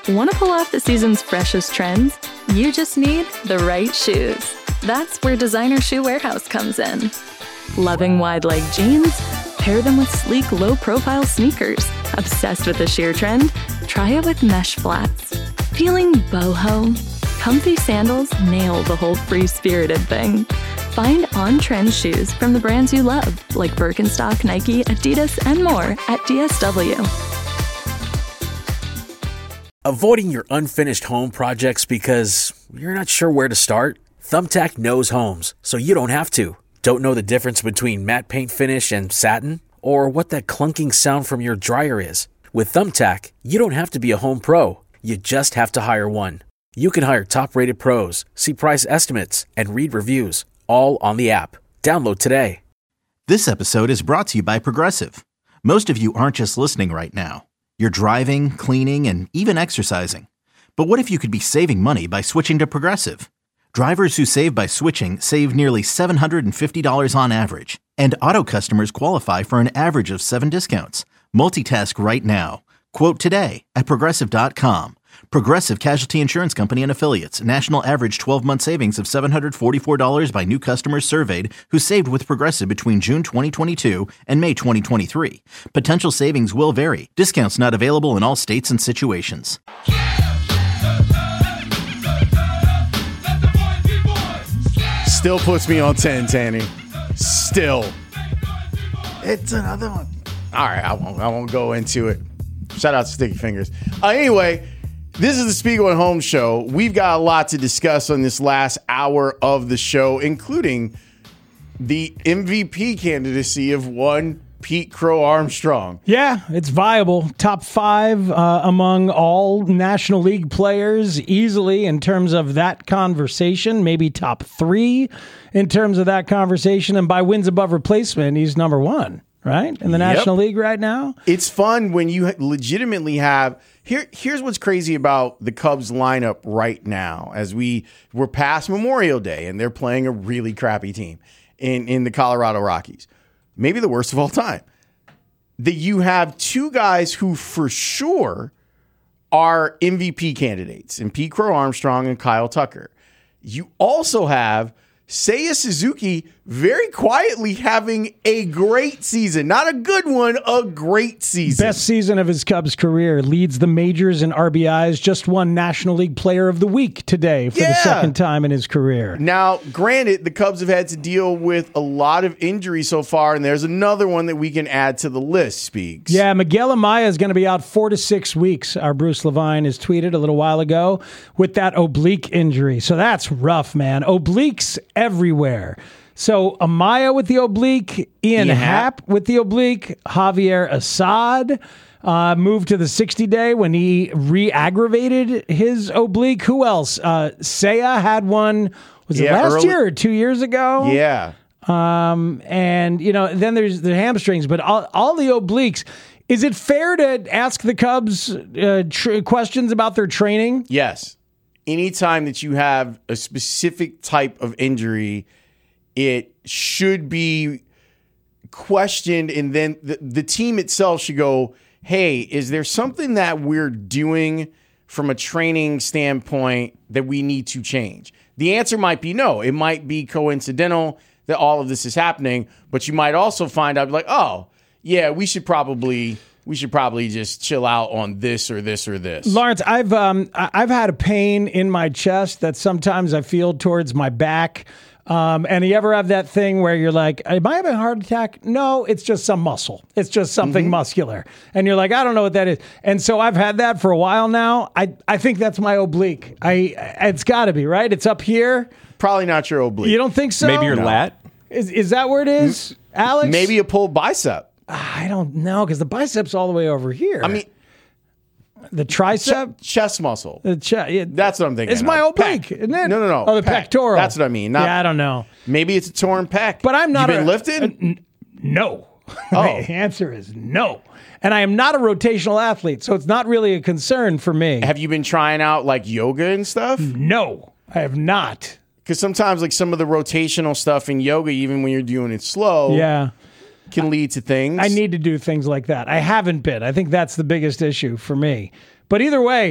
Want to pull off the season's freshest trends? You just need the right shoes. That's where Designer Shoe Warehouse comes in. Loving wide leg jeans? Pair them with sleek, low-profile sneakers. Obsessed with the sheer trend? Try it with mesh flats. Feeling boho? Comfy sandals nail the whole free-spirited thing. Find on-trend shoes from the brands you love, like Birkenstock, Nike, Adidas, and more at DSW. Avoiding your unfinished home projects because you're not sure where to start? Thumbtack knows homes, so you don't have to. Don't know the difference between matte paint finish and satin? Or what that clunking sound from your dryer is? With Thumbtack, you don't have to be a home pro. You just have to hire one. You can hire top-rated pros, see price estimates, and read reviews, all on the app. Download today. This episode is brought to you by Progressive. Most of you aren't just listening right now. You're driving, cleaning, and even exercising. But what if you could be saving money by switching to Progressive? Drivers who save by switching save nearly $750 on average. And auto customers qualify for an average of 7 discounts. Multitask right now. Quote today at Progressive.com. Progressive Casualty Insurance Company and Affiliates. National average 12-month savings of $744 by new customers surveyed who saved with Progressive between June 2022 and May 2023. Potential savings will vary. Discounts not available in all states and situations. Still puts me on 10, Tanny. Still. It's another one. All right, I won't go into it. Shout out to Sticky Fingers. Anyway, this is the Spiegel and Holmes show. We've got a lot to discuss on this last hour of the show, including the MVP candidacy of one Pete Crow Armstrong. Yeah, it's viable. Top 5 among all National League players easily in terms of that conversation. Maybe top 3 in terms of that conversation. And by wins above replacement, he's number 1. Right? In the National League right now. It's fun when you legitimately have... Here's what's crazy about the Cubs lineup right now as we're past Memorial Day and they're playing a really crappy team in the Colorado Rockies. Maybe the worst of all time. That you have 2 guys who for sure are MVP candidates in Pete Crow Armstrong and Kyle Tucker. You also have Seiya Suzuki very quietly having a great season. Not a good one, a great season. Best season of his Cubs career. Leads the majors in RBIs. Just won National League Player of the Week today for the second time in his career. Now, granted, the Cubs have had to deal with a lot of injuries so far, and there's another one that we can add to the list, Speaks. Yeah, Miguel Amaya is going to be out 4 to 6 weeks. Our Bruce Levine has tweeted a little while ago with that oblique injury. So that's rough, man. Obliques everywhere. So Amaya with the oblique, Ian Happ with the oblique, Javier Assad moved to the 60-day when he re-aggravated his oblique. Who else? Seiya had one, was it last year or 2 years ago? Yeah. And, then there's the hamstrings, but all the obliques. Is it fair to ask the Cubs questions about their training? Yes. Anytime that you have a specific type of injury, it should be questioned, and then the team itself should go, hey, is there something that we're doing from a training standpoint that we need to change? The answer might be no. It might be coincidental that all of this is happening, but you might also find out, like, oh, yeah, we should probably just chill out on this or this or this. Lawrence, I've had a pain in my chest that sometimes I feel towards my back. And you ever have that thing where you're like, am I having a heart attack? No, it's just some muscle. It's just something muscular. And you're like, I don't know what that is. And so I've had that for a while now. I think that's my oblique. It's got to be, right? It's up here. Probably not your oblique. You don't think so? Maybe your lat? Is that where it is, Alex? Maybe a pulled bicep. I don't know, because the bicep's all the way over here. I mean, the tricep? Chest muscle. Yeah. That's what I'm thinking. It's my oblique, isn't it? No. Oh, the pectoral. That's what I mean. I don't know. Maybe it's a torn pec. But I'm not. You been lifted? No. Oh. The answer is no. And I am not a rotational athlete, so it's not really a concern for me. Have you been trying out like yoga and stuff? No, I have not. Because sometimes like some of the rotational stuff in yoga, even when you're doing it slow, can lead to things. I need to do things like that. I haven't been. I think that's the biggest issue for me. But either way,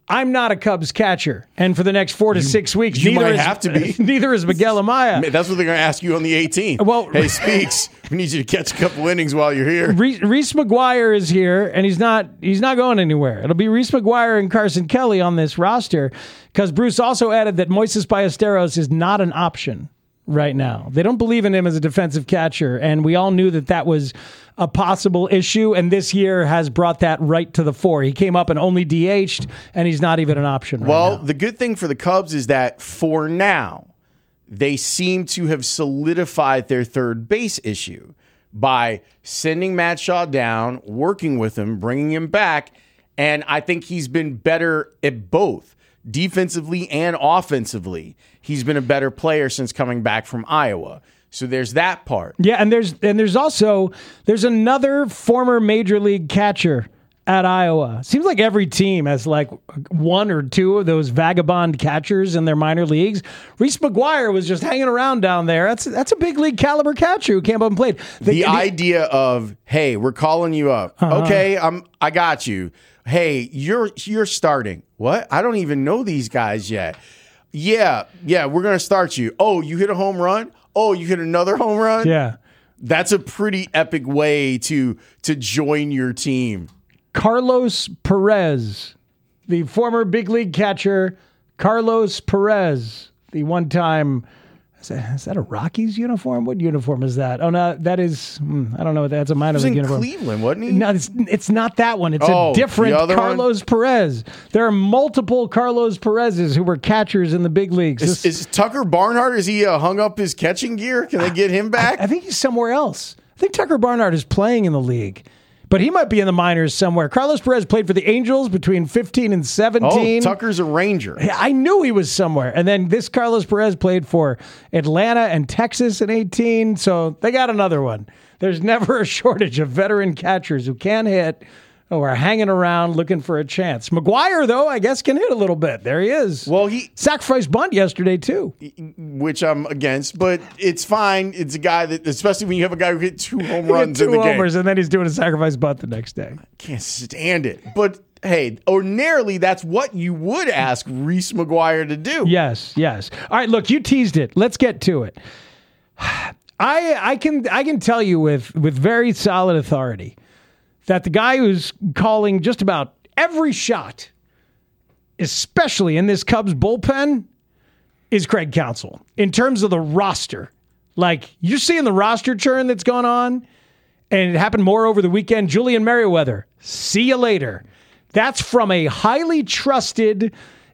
I'm not a Cubs catcher, and for the next 4 to 6 weeks, you might have to be. Neither is Miguel Amaya. That's what they're going to ask you on the 18th. Well, hey, Speaks, we need you to catch a couple innings while you're here. Reese McGuire is here, and he's not going anywhere. It'll be Reese McGuire and Carson Kelly on this roster, because Bruce also added that Moises Ballesteros is not an option right now. They don't believe in him as a defensive catcher, and we all knew that was a possible issue, and this year has brought that right to the fore. He came up and only DH'd, and he's not even an option right now. The good thing for the Cubs is that for now, they seem to have solidified their third base issue by sending Matt Shaw down, working with him, bringing him back, and I think he's been better at both, defensively and offensively. He's been a better player since coming back from Iowa. So there's that part. Yeah, and there's also another former major league catcher at Iowa. Seems like every team has like one or two of those vagabond catchers in their minor leagues. Reese McGuire was just hanging around down there. That's a big league caliber catcher who came up and played. The idea of, hey, we're calling you up. Okay, I got you. Hey, you're starting. What? I don't even know these guys yet. Yeah, we're going to start you. Oh, you hit a home run? Oh, you hit another home run? Yeah. That's a pretty epic way to join your team. Carlos Perez, the former big league catcher, Carlos Perez, the one-time, is that a Rockies uniform? What uniform is that? Oh, no, that is, I don't know. That's a minor league uniform. He was in Cleveland, wasn't he? No, it's not that one. It's a different Carlos Perez. There are multiple Carlos Perez's who were catchers in the big leagues. Is Tucker Barnhart, is he hung up his catching gear? Can they get him back? I think he's somewhere else. I think Tucker Barnhart is playing in the league. But he might be in the minors somewhere. Carlos Perez played for the Angels between 15 and 17. Oh, Tucker's a Ranger. I knew he was somewhere. And then this Carlos Perez played for Atlanta and Texas in 18. So they got another one. There's never a shortage of veteran catchers who can hit or are hanging around looking for a chance. McGuire, though, I guess can hit a little bit. There he is. Well, he sacrificed bunt yesterday, too. Which I'm against, but it's fine. It's a guy that, especially when you have a guy who hit 2 home runs in the game. 2 homers, and then he's doing a sacrifice bunt the next day. Can't stand it. But, hey, ordinarily, that's what you would ask Reese McGuire to do. Yes. All right, look, you teased it. Let's get to it. I can tell you with very solid authority that the guy who's calling just about every shot, especially in this Cubs bullpen, is Craig Counsell. In terms of the roster, like you're seeing the roster churn that's gone on, and it happened more over the weekend. Julian Merriweather, see you later. That's from a highly trusted,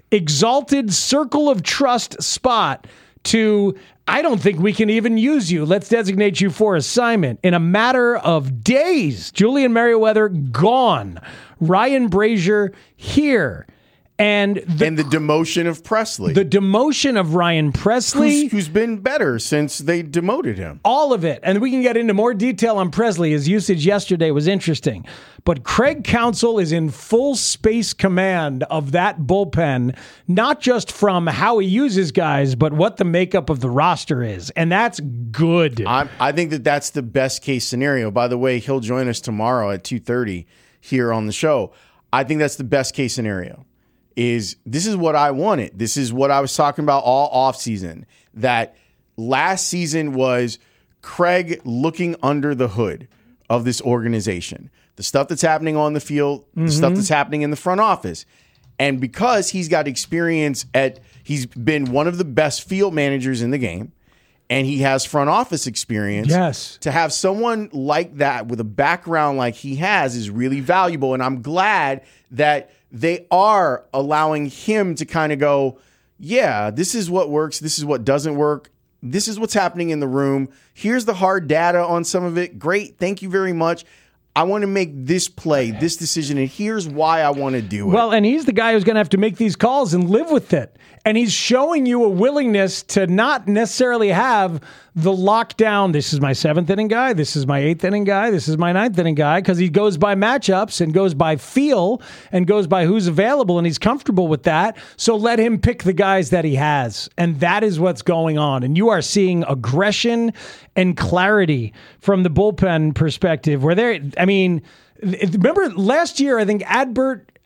exalted circle of trust spot to, I don't think we can even use you. Let's designate you for assignment. In a matter of days, Julian Merriweather gone. Ryan Brazier here. And the demotion of Presley. The demotion of Ryan Presley. Who's been better since they demoted him. All of it. And we can get into more detail on Presley. His usage yesterday was interesting. But Craig Counsell is in full space command of that bullpen, not just from how he uses guys, but what the makeup of the roster is. And that's good. I think that's the best case scenario. By the way, he'll join us tomorrow at 2:30 here on the show. I think that's the best case scenario. This is what I wanted. This is what I was talking about all offseason. That last season was Craig looking under the hood of this organization. The stuff that's happening on the field, the stuff that's happening in the front office. And because he's got experience he's been one of the best field managers in the game, and he has front office experience. Yes. To have someone like that with a background like he has is really valuable. And I'm glad that they are allowing him to kind of go, yeah, this is what works. This is what doesn't work. This is what's happening in the room. Here's the hard data on some of it. Great. Thank you very much. I want to make this play, this decision, and here's why I want to do it. Well, and he's the guy who's going to have to make these calls and live with it. And he's showing you a willingness to not necessarily have the lockdown, this is my 7th inning guy, this is my 8th inning guy, this is my 9th inning guy, because he goes by matchups and goes by feel and goes by who's available, and he's comfortable with that. So let him pick the guys that he has. And that is what's going on. And you are seeing aggression and clarity from the bullpen perspective where remember last year, I think Adbert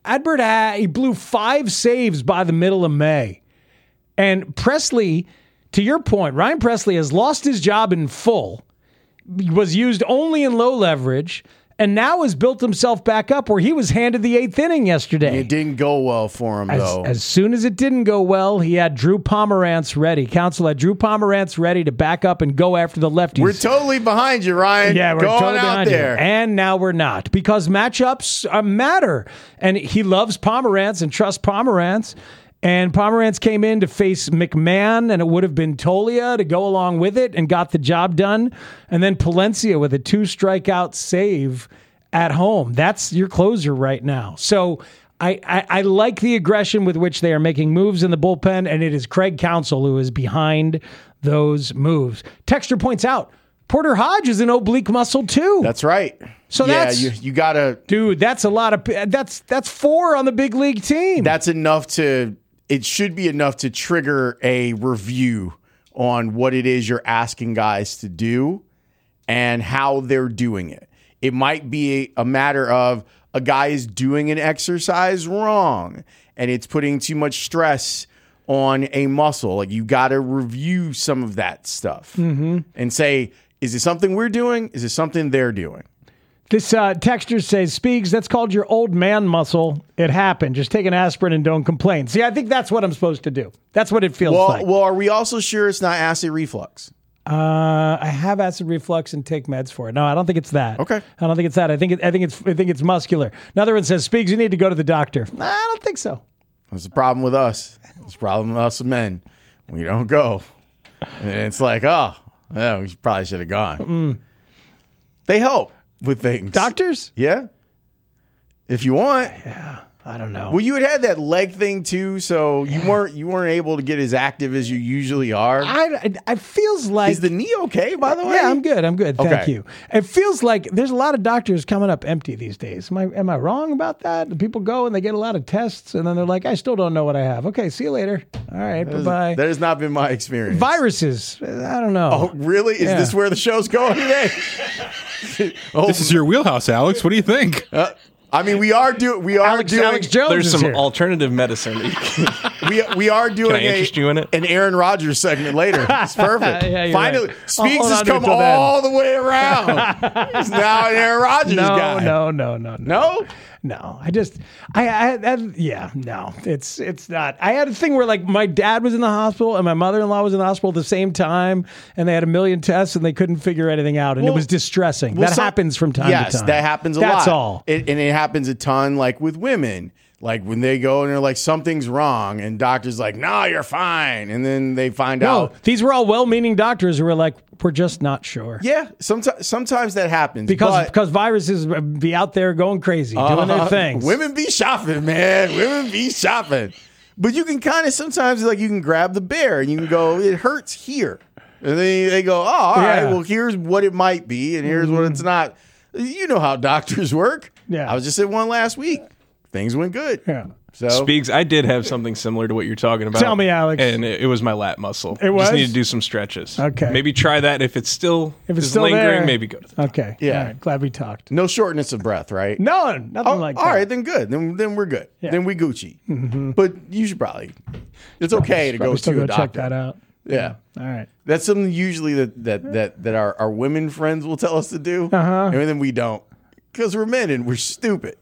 Adbert, he blew 5 saves by the middle of May. And Presley, to your point, Ryan Presley has lost his job in full, was used only in low leverage, and now has built himself back up where he was handed the 8th inning yesterday. It didn't go well for him, though. As soon as it didn't go well, he had Drew Pomerantz ready. Counsell had Drew Pomerantz ready to back up and go after the lefties. We're totally behind you, Ryan. Yeah, we're going totally out behind there. You. And now we're not, because matchups matter. And he loves Pomerantz and trusts Pomerantz. And Pomerantz came in to face McMahon, and it would have been Tolia to go along with it and got the job done. And then Palencia with a 2-strikeout save at home. That's your closer right now. So I like the aggression with which they are making moves in the bullpen, and it is Craig Counsell who is behind those moves. Texter points out, Porter Hodge is an oblique muscle too. That's right. So that's you gotta, dude. That's a lot of that's 4 on the big league team. That's enough to. It should be enough to trigger a review on what it is you're asking guys to do and how they're doing it. It might be a matter of a guy is doing an exercise wrong and it's putting too much stress on a muscle. Like, you got to review some of that stuff and say, is it something we're doing? Is it something they're doing? This texter says, Speegs, that's called your old man muscle. It happened. Just take an aspirin and don't complain. See, I think that's what I'm supposed to do. That's what it feels like. Well, are we also sure it's not acid reflux? I have acid reflux and take meds for it. No, I don't think it's that. Okay. I don't think it's that. I think it's muscular. Another one says, Speegs, you need to go to the doctor. I don't think so. That's the problem with us. It's a problem with us men. We don't go. And it's like, oh, yeah, we probably should have gone. They help with things. Doctors? Yeah. If you want. Yeah. I don't know. Well, you had that leg thing too, so you weren't able to get as active as you usually are. I feels like, is the knee okay, by the way? Yeah, I'm good. Thank Okay. you. It feels like there's a lot of doctors coming up empty these days. Am I wrong about that? People go and they get a lot of tests, and then they're like, I still don't know what I have. Okay, see you later. All right, bye-bye. That has not been my experience. Viruses. I don't know. Oh, really? Is this where the show's going today? This is your wheelhouse, Alex. What do you think? I mean, we are doing. Alex Jones. There's is some here. alternative medicine. We are doing Can I interest you in it? an Aaron Rodgers segment later. It's perfect. Yeah, you're Finally, right. Speaks Hold has on to it come till then. all the way around. He's now an Aaron Rodgers guy. No. No, it's not. I had a thing where, like, my dad was in the hospital and my mother-in-law was in the hospital at the same time, and they had a million tests and they couldn't figure anything out, and it was distressing. That happens from time to time. Yes, that happens a lot. That's all. And it happens a ton, like with women. Like when they go and they're like, something's wrong, and doctor's like, no, you're fine. And then they find out. These were all well-meaning doctors who were like, we're just not sure. Yeah, sometimes that happens. Because viruses be out there going crazy, doing their things. Women be shopping, man. Women be shopping. But you can kind of sometimes, like, you can grab the bear and you can go, it hurts here. And then they go, oh, all right, well, here's what it might be, and here's what it's not. You know how doctors work. Yeah. I was just at one last week. Things went good. Yeah. So Speaks, I did have something similar to what you're talking about. Tell me, Alex. And it was my lat muscle. It was? Just need to do some stretches. Okay. Maybe try that. If it's still lingering, there. maybe go to the doctor. Okay. Yeah. All right. Glad we talked. no shortness of breath, right? No, nothing like that. All right, then good. Then we're good. Yeah. Then we Gucci. But you should probably. It's okay to go Probably still to a go doctor. check that out. Yeah. All right. That's something usually that our women friends will tell us to do, and then we don't, because we're men and we're stupid.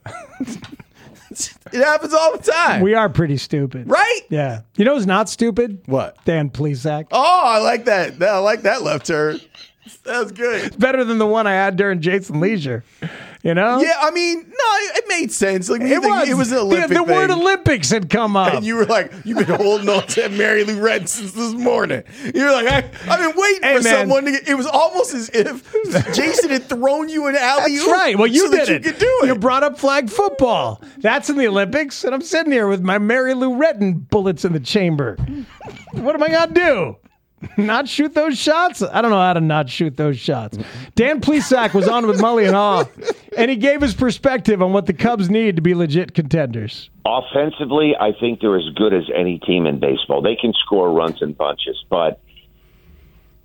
It happens all the time. We are pretty stupid. Right? Yeah. You know who's not stupid? What? Dan Plesac. Oh, I like that. I like that left turn. That's good. Better than the one I had during Jason Leisure. You know? Yeah, I mean, no, it made sense. Like, It was an Olympic the word thing. Olympics had come up. And you were like, you've been holding on to Mary Lou Retton since this morning. You were like, I've been waiting for someone to get. It was almost as if Jason had thrown you an alley-oop. That's right. Well, you so did that it. You could do it. You brought up flag football. That's in the Olympics, and I'm sitting here with my Mary Lou Retton bullets in the chamber. What am I going to do? Not shoot those shots? I don't know how to not shoot those shots. Dan Plesac was on with Mully and Haw, and he gave his perspective on what the Cubs need to be legit contenders. Offensively, I think they're as good as any team in baseball. They can score runs in bunches, but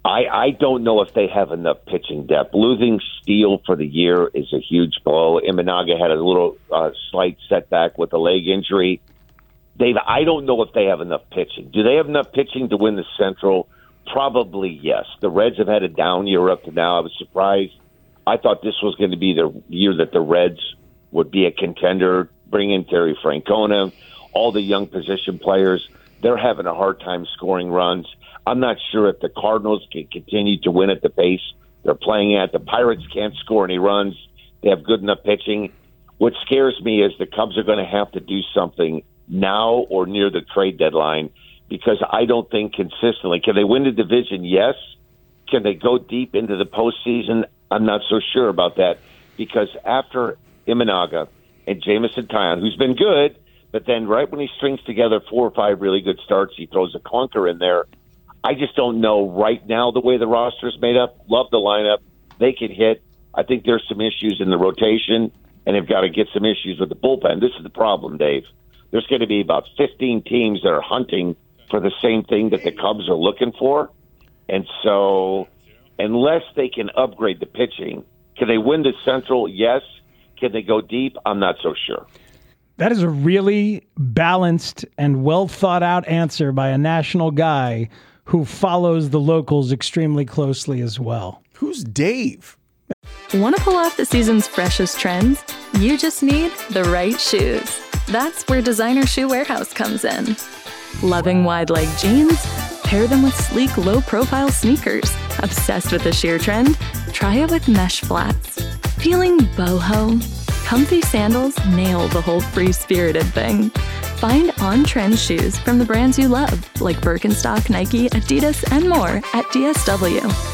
I don't know if they have enough pitching depth. Losing Steele for the year is a huge blow. Imanaga had a little slight setback with a leg injury. Dave, I don't know if they have enough pitching. Do they have enough pitching to win the Central? Probably yes. The Reds have had a down year up to now. I was surprised. I thought this was going to be the year that the Reds would be a contender. Bring in Terry Francona, all the young position players. They're having a hard time scoring runs. I'm not sure if the Cardinals can continue to win at the pace they're playing at. The Pirates can't score any runs. They have good enough pitching. What scares me is the Cubs are going to have to do something now or near the trade deadline, because I don't think consistently. Can they win the division? Yes. Can they go deep into the postseason? I'm not so sure about that, because after Imanaga and Jameson Taillon, who's been good, but then right when he strings together 4 or 5 really good starts, he throws a clunker in there. I just don't know right now the way the roster is made up. Love the lineup. They can hit. I think there's some issues in the rotation, and they've got to get some issues with the bullpen. This is the problem, Dave. There's going to be about 15 teams that are hunting for the same thing that the Cubs are looking for. And so unless they can upgrade the pitching, can they win the Central? Yes. Can they go deep? I'm not so sure. That is a really balanced and well thought out answer by a national guy who follows the locals extremely closely as well. Who's Dave? Want to pull off the season's freshest trends? You just need the right shoes. That's where Designer Shoe Warehouse comes in. Loving wide leg jeans? Pair them with sleek, low-profile sneakers. Obsessed with the sheer trend? Try it with mesh flats. Feeling boho? Comfy sandals nail the whole free-spirited thing. Find on-trend shoes from the brands you love, like Birkenstock, Nike, Adidas, and more at DSW.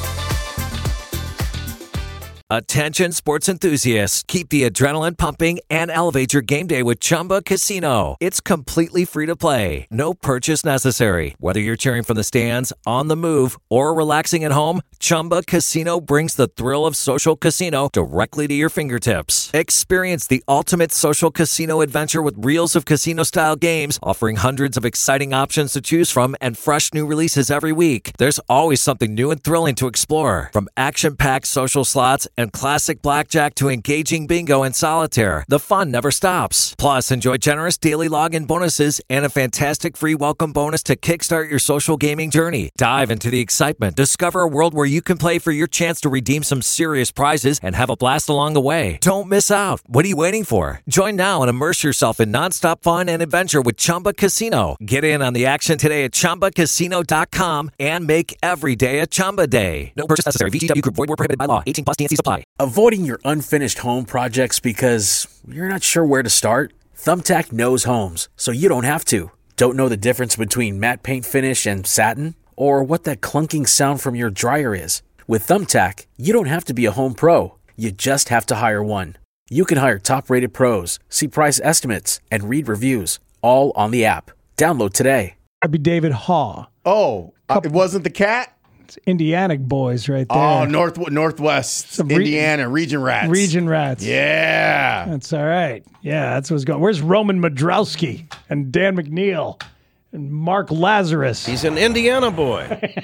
Attention sports enthusiasts, keep the adrenaline pumping and elevate your game day with Chumba Casino. It's completely free to play. No purchase necessary. Whether you're cheering from the stands, on the move, or relaxing at home, Chumba Casino brings the thrill of social casino directly to your fingertips. Experience the ultimate social casino adventure with reels of casino-style games, offering hundreds of exciting options to choose from and fresh new releases every week. There's always something new and thrilling to explore, from action-packed social slots and classic blackjack to engaging bingo and solitaire. The fun never stops. Plus, enjoy generous daily login bonuses and a fantastic free welcome bonus to kickstart your social gaming journey. Dive into the excitement. Discover a world where you can play for your chance to redeem some serious prizes and have a blast along the way. Don't miss out. What are you waiting for? Join now and immerse yourself in nonstop fun and adventure with Chumba Casino. Get in on the action today at ChumbaCasino.com and make every day a Chumba day. No purchase necessary. VGW Group. Void where prohibited by law. 18+ TNC supply. Avoiding your unfinished home projects because you're not sure where to start? Thumbtack knows homes, so you don't have to. Don't know the difference between matte paint finish and satin? Or what that clunking sound from your dryer is? With Thumbtack, you don't have to be a home pro. You just have to hire one. You can hire top-rated pros, see price estimates, and read reviews, all on the app. Download today. That'd be David Haw. Oh, it wasn't the cat? It's Indiana boys right there. Oh, Northwest Indiana, Region Rats. Region Rats. Yeah. That's all right. Yeah, that's what's going on. Where's Roman Madrowski and Dan McNeil and Mark Lazarus? He's an Indiana boy.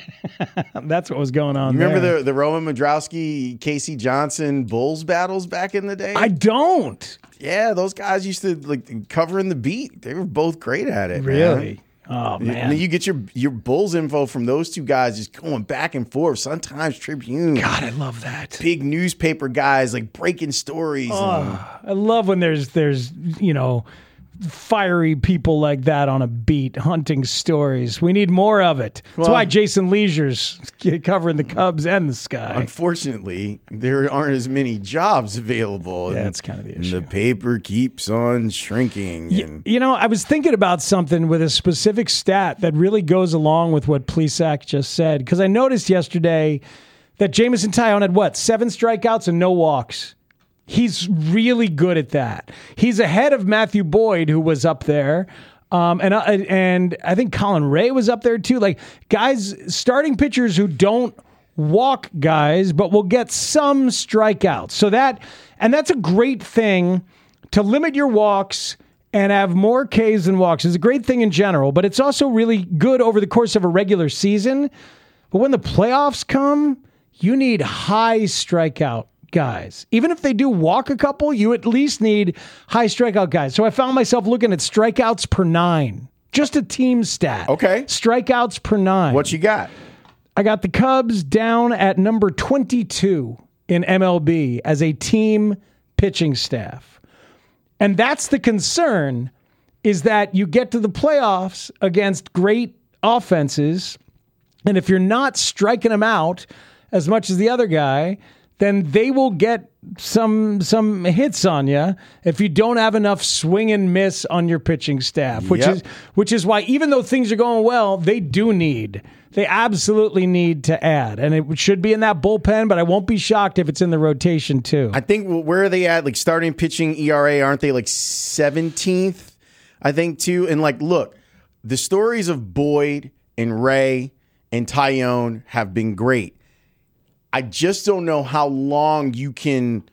That's what was going on. You remember the Roman Madrowski, Casey Johnson Bulls battles back in the day? I don't. Yeah, those guys used to like covering the beat. They were both great at it. Really? Man. Oh, man. And then you get your Bulls info from those two guys just going back and forth. Sun-Times Tribune. God, I love that. Big newspaper guys like breaking stories. I love when there's fiery people like that on a beat hunting stories. We need more of it. That's why Jason Leisure's covering the Cubs and the Sky. Unfortunately, there aren't as many jobs available. Yeah, that's kind of the issue. The paper keeps on shrinking. I was thinking about something with a specific stat that really goes along with what Plesac just said, because I noticed yesterday that Jameson Taillon had 7 strikeouts and no walks. He's really good at that. He's ahead of Matthew Boyd, who was up there. And I think Colin Ray was up there too. Like guys, starting pitchers who don't walk guys, but will get some strikeouts. So that's a great thing to limit your walks and have more Ks than walks. It's a great thing in general, but it's also really good over the course of a regular season. But when the playoffs come, you need high strikeout guys. Even if they do walk a couple, you at least need high strikeout guys. So I found myself looking at strikeouts per 9. Just a team stat. Okay. Strikeouts per 9. What you got? I got the Cubs down at number 22 in MLB as a team pitching staff. And that's the concern, is that you get to the playoffs against great offenses, and if you're not striking them out as much as the other guy, then they will get some hits on you if you don't have enough swing and miss on your pitching staff, which is why, even though things are going well, they absolutely need to add. And it should be in that bullpen, but I won't be shocked if it's in the rotation too. I think, where are they at? Like, starting pitching ERA, aren't they like 17th, I think, too? And like, look, the stories of Boyd and Ray and Tyone have been great. I just don't know how long you can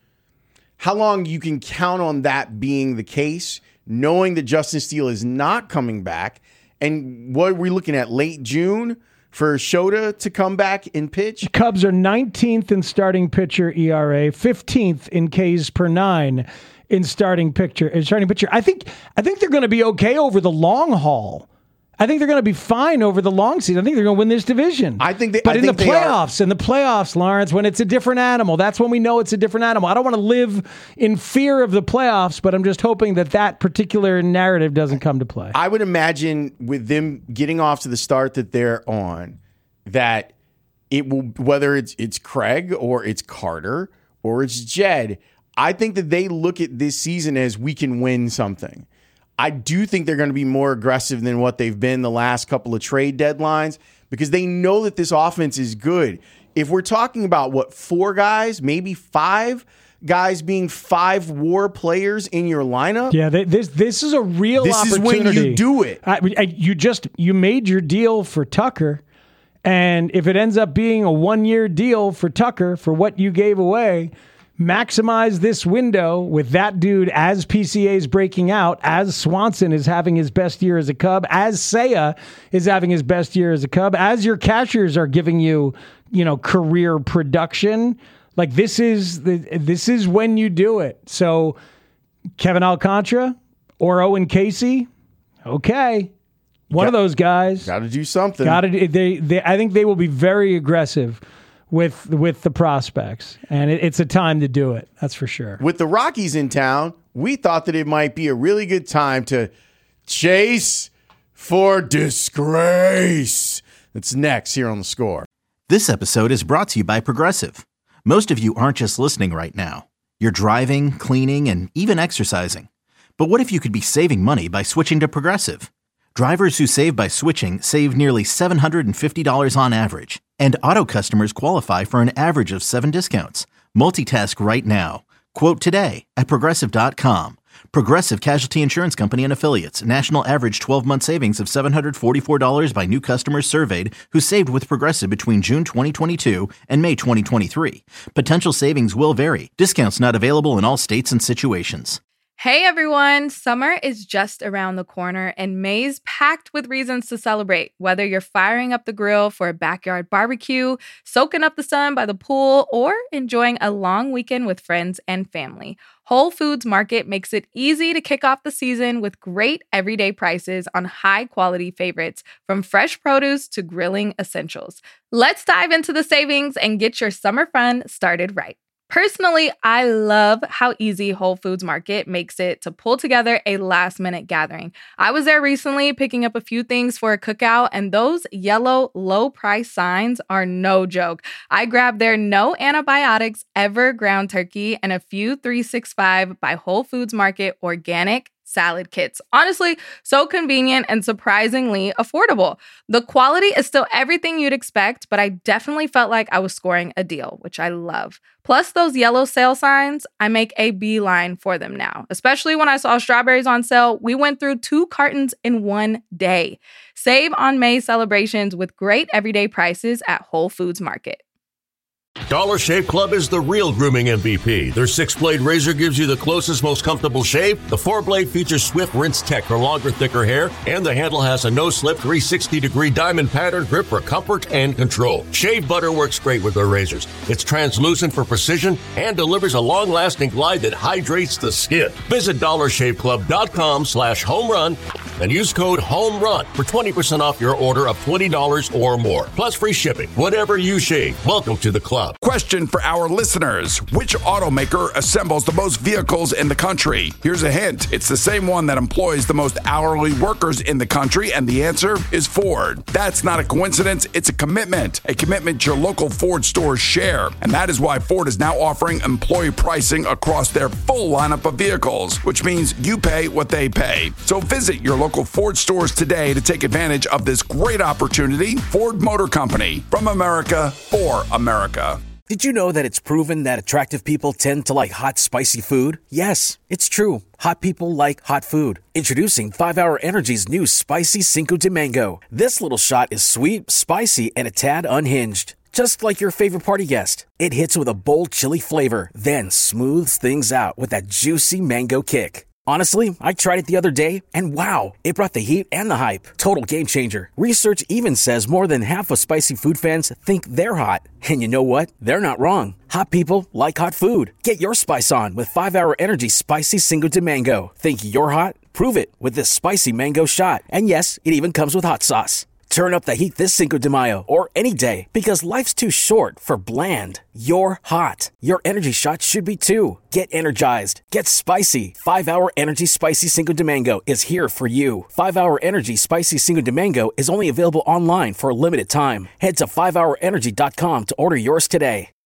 count on that being the case, knowing that Justin Steele is not coming back. And what are we looking at, late June for Shota to come back and pitch? Cubs are 19th in starting pitcher ERA, 15th in Ks per 9 in starting pitcher. I think they're going to be okay over the long haul. I think they're going to be fine over the long season. I think they're going to win this division. But in the playoffs, Lawrence, when it's a different animal, that's when we know it's a different animal. I don't want to live in fear of the playoffs, but I'm just hoping that particular narrative doesn't come to play. I would imagine with them getting off to the start that they're on, that it will, whether it's Craig or it's Carter or it's Jed, I think that they look at this season as we can win something. I do think they're going to be more aggressive than what they've been the last couple of trade deadlines, because they know that this offense is good. If we're talking about 4 guys, maybe 5 guys being 5 WAR players in your lineup. Yeah, this is a real opportunity. This is when you do it. You made your deal for Tucker, and if it ends up being a 1-year deal for Tucker for what you gave away, maximize this window with that dude as PCA is breaking out, as Swanson is having his best year as a Cub, as Seiya is having his best year as a Cub, as your catchers are giving you, career production. Like, this is when you do it. So Kevin Alcantara or Owen Casey, okay. One of those guys. Got to do something. I think they will be very aggressive with the prospects, and it's a time to do it. That's for sure. With the Rockies in town, we thought that it might be a really good time to chase for disgrace. That's next here on The Score. This episode is brought to you by Progressive. Most of you aren't just listening right now. You're driving, cleaning, and even exercising. But what if you could be saving money by switching to Progressive? Drivers who save by switching save nearly $750 on average, and auto customers qualify for an average of 7 discounts. Multitask right now. Quote today at Progressive.com. Progressive Casualty Insurance Company and Affiliates. National average 12-month savings of $744 by new customers surveyed who saved with Progressive between June 2022 and May 2023. Potential savings will vary. Discounts not available in all states and situations. Hey everyone, summer is just around the corner and May's packed with reasons to celebrate. Whether you're firing up the grill for a backyard barbecue, soaking up the sun by the pool, or enjoying a long weekend with friends and family, Whole Foods Market makes it easy to kick off the season with great everyday prices on high-quality favorites, from fresh produce to grilling essentials. Let's dive into the savings and get your summer fun started right. Personally, I love how easy Whole Foods Market makes it to pull together a last-minute gathering. I was there recently picking up a few things for a cookout, and those yellow low-price signs are no joke. I grabbed their no antibiotics ever ground turkey and a few 365 by Whole Foods Market organic salad kits. Honestly, so convenient and surprisingly affordable. The quality is still everything you'd expect, but I definitely felt like I was scoring a deal, which I love. Plus, those yellow sale signs, I make a beeline for them now. Especially when I saw strawberries on sale, we went through 2 cartons in one day. Save on May celebrations with great everyday prices at Whole Foods Market. Dollar Shave Club is the real grooming MVP. Their 6-blade razor gives you the closest, most comfortable shave. The 4-blade features swift rinse tech for longer, thicker hair, and the handle has a no-slip 360-degree diamond pattern grip for comfort and control. Shave butter works great with their razors. It's translucent for precision and delivers a long-lasting glide that hydrates the skin. Visit dollarshaveclub.com/homerun and use code HOMERUN for 20% off your order of $20 or more. Plus free shipping. Whatever you shave, welcome to the club. Question for our listeners. Which automaker assembles the most vehicles in the country? Here's a hint. It's the same one that employs the most hourly workers in the country, and the answer is Ford. That's not a coincidence. It's a commitment your local Ford stores share. And that is why Ford is now offering employee pricing across their full lineup of vehicles, which means you pay what they pay. So visit your local Ford stores today to take advantage of this great opportunity. Ford Motor Company, from America for America. Did you know that it's proven that attractive people tend to like hot, spicy food? Yes, it's true. Hot people like hot food. Introducing 5-Hour Energy's new Spicy Cinco de Mango. This little shot is sweet, spicy, and a tad unhinged. Just like your favorite party guest. It hits with a bold chili flavor, then smooths things out with that juicy mango kick. Honestly, I tried it the other day, and wow, it brought the heat and the hype. Total game changer. Research even says more than half of spicy food fans think they're hot. And you know what? They're not wrong. Hot people like hot food. Get your spice on with 5-Hour Energy Spicy Cinco de Mango. Think you're hot? Prove it with this spicy mango shot. And yes, it even comes with hot sauce. Turn up the heat this Cinco de Mayo or any day because life's too short for bland. You're hot. Your energy shot should be too. Get energized. Get spicy. 5-Hour Energy Spicy Cinco de Mango is here for you. 5-Hour Energy Spicy Cinco de Mango is only available online for a limited time. Head to 5hourenergy.com to order yours today.